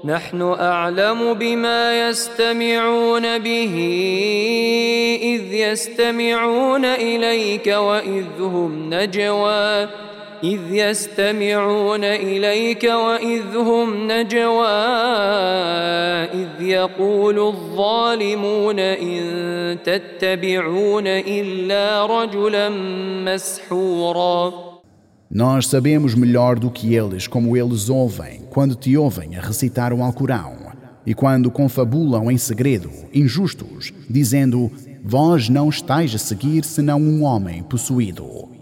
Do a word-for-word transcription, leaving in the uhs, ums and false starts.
نحن أعلم بما يستمعون به إذ يستمعون إليك وإذ هم نجوى إذ يستمعون إليك وإذ هم نجوى إذ يقول الظالمون إن تتبعون إلا رجلا مسحورا. Nós sabemos melhor do que eles como eles ouvem quando te ouvem a recitar o Alcorão e quando confabulam em segredo, injustos, dizendo: vós não estáis a seguir senão um homem possuído.